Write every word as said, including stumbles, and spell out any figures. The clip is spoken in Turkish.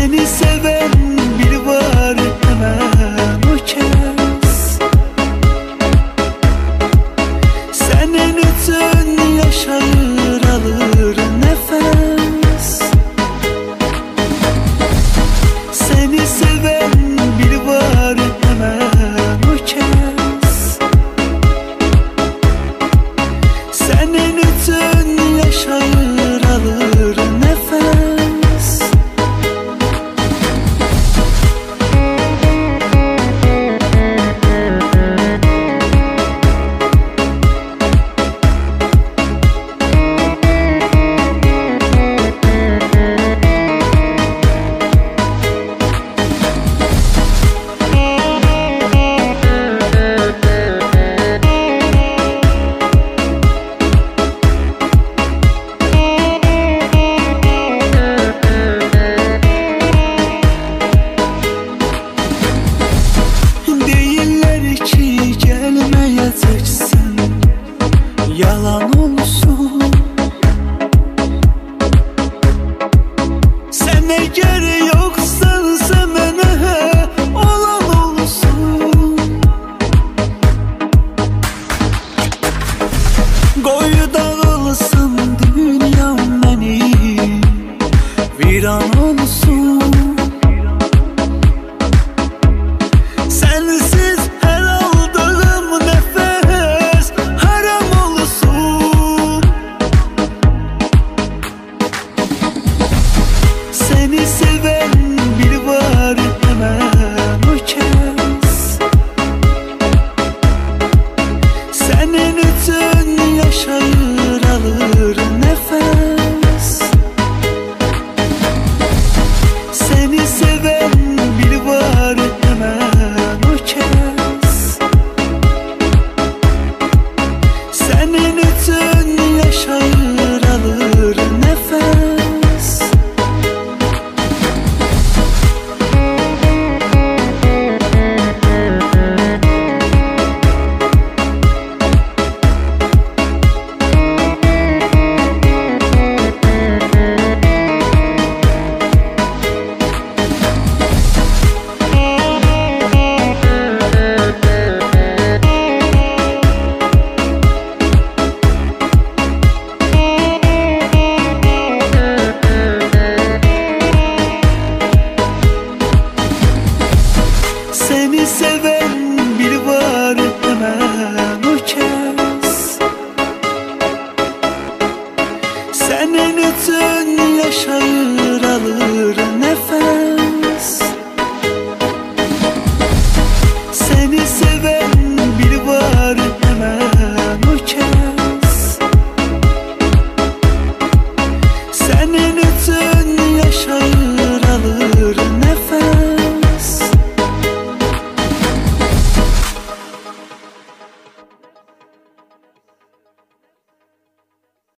Seni seven biri var hemen o kez. Senin için yaşayır alır nefes. Seni seven biri var hemen o kez. Senin için yaşayır alır nefes. Yalan olsun. Sen eğer yoksan semene olan olsun. Koy dağılsın dünyam benim, viran olsun. Sensiz her aldığım nefes haram olsun. Seni seven biri var hemen o kez. Senin için yaşayır alır nefes. Seni seven biri var hemen o kez. Senin için yaşayır alır nefes. Seni seven biri var hemen o kez. Senin için yaşayır alır